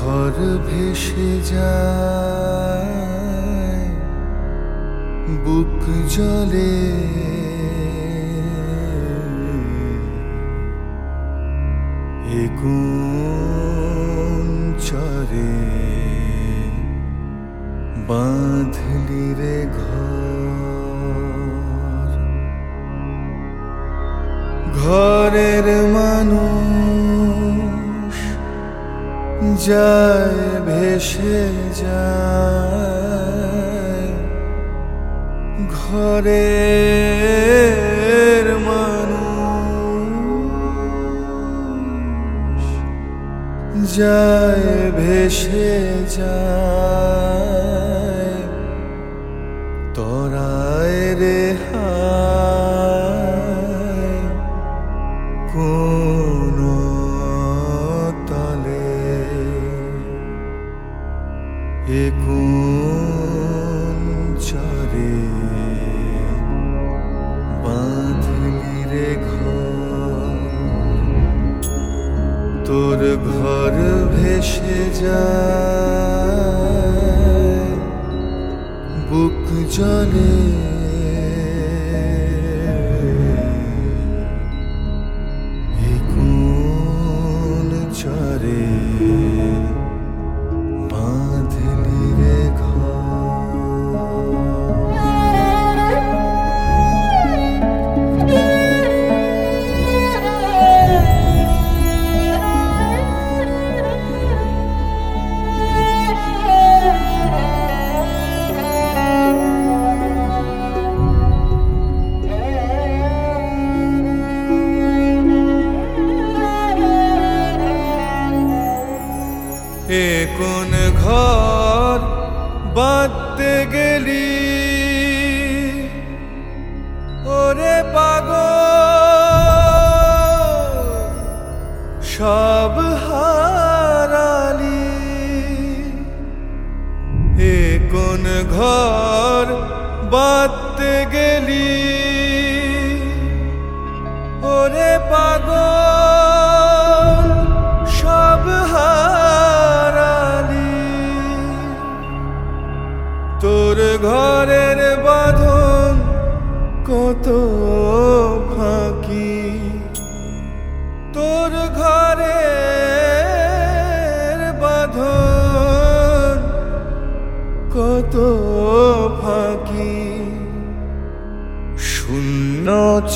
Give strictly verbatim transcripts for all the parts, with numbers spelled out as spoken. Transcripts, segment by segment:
ঘর ভেসে যায় বুক জলে এ কোন চরে বাঁধলি রে ঘর ঘরের মানুষ যায় ভেসে যায় ঘরের মানুষ যায় ভেসে যায় তোরায় রে হায় কোন তলে এ কোন চরে বাঁধলি রে ঘর তোর ঘর ভেসে যায় বুক জলে এ কোন চরে বাঁধলি রে এ কোন ঘর বাঁধতে গেলি ওরে পাগল সব হারালি এ কোন ঘর বাঁধতে গেলি ওরে পাগল সব হারালি তোর ঘরের বাঁধন কত ফাঁকি তোর ঘরের বাঁধন কত ফাঁকি শূন্য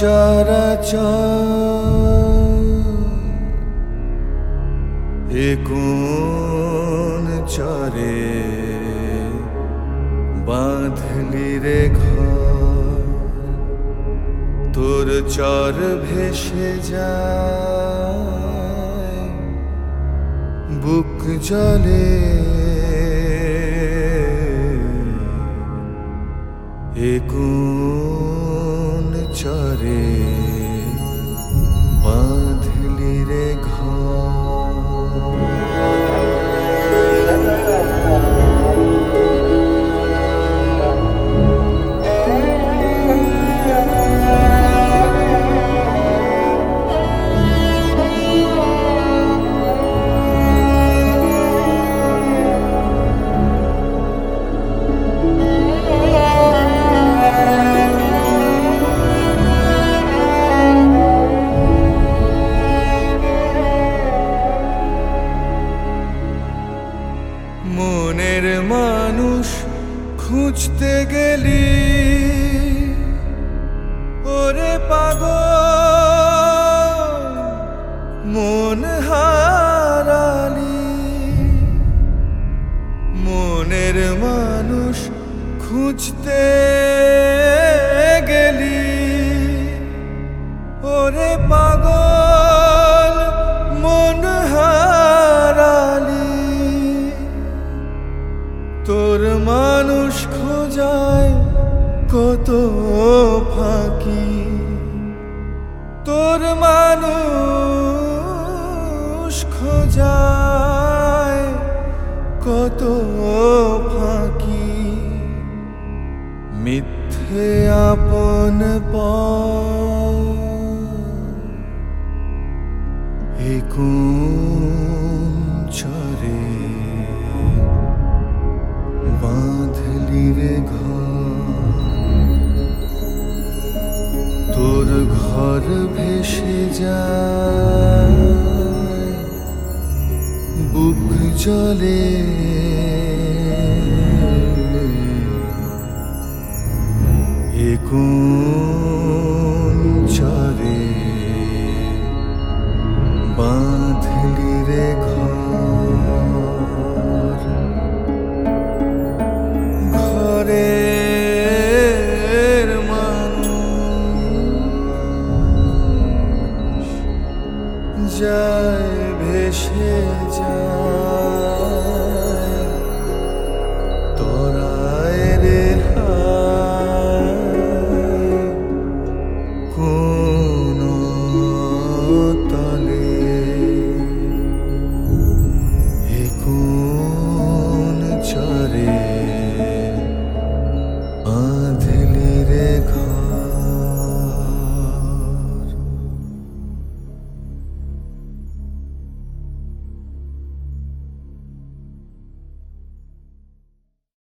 চরাচর এ কোন চরে বাঁধলি রে ঘর তোর চর ভেসে যায় বুক জলে এ কোন চরে বাঁধলি রে ঘর মনের মানুষ খুঁজতে গেলি ওরে পাগল মন হারালি মনের মানুষ খুঁজতে গেলি ওরে পাগল মন হারালি তোর মানুষ খোঁজায় কত ফাঁকি তোর মানুষ খোঁজায় কত ফাঁকি মিথ্যে আপন এ কোন চরে জলে এ কোন চরে বাঁধলি রে ঘর ঘরের মানুষ যায় ভেসে যায় তোরায় রে হায় কোন তলে এ কোন চরে